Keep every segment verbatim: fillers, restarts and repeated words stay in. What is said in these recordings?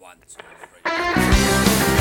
One, two, three.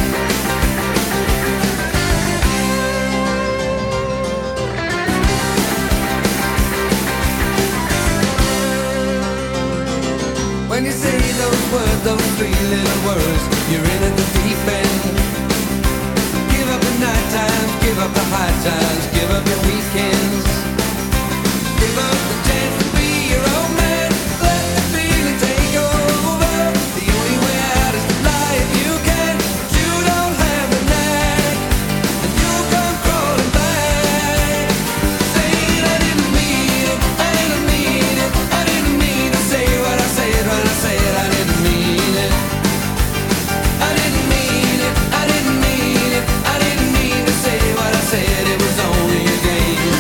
When you say those words, those three little words, you're in at the deep end. Give up the night times, give up the high times, give up your weekends. Give up the chance to be your own man. Let the feeling take over. The only way out is to lie if you can. But you don't have the knack, and you'll come crawling back, saying I didn't mean it, I didn't mean it, I didn't mean to say what I said when I said I didn't mean it. I didn't mean it, I didn't mean it, I didn't mean to say what I said, it was only a game.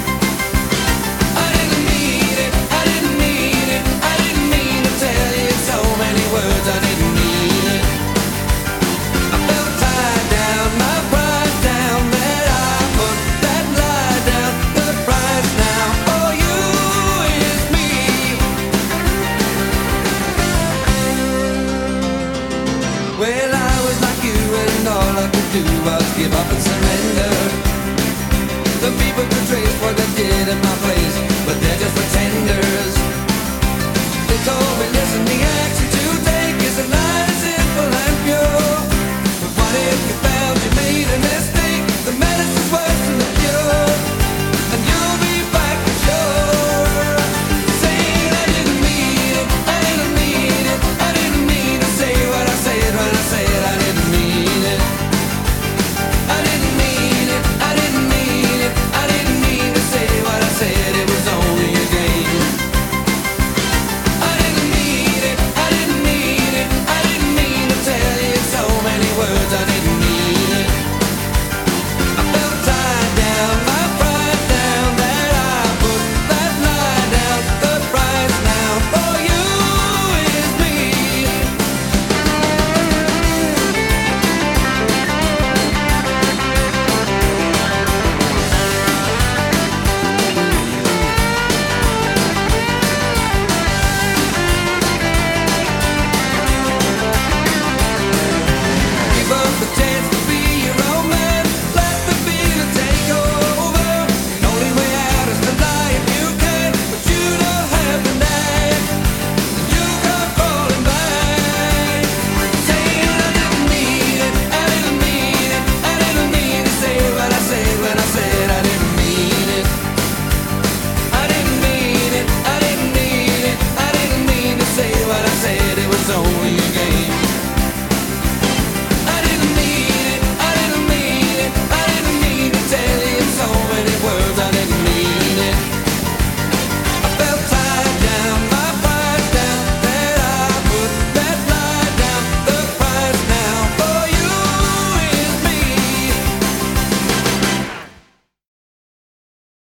I didn't mean it, I didn't mean it, I didn't mean to tell you so many words, I didn't mean it. I felt tied down, my pride down, that I put that lie down. The price now for you is me. Well, I was like you and all I could do was give up and surrender. The people could trace what they did in my place.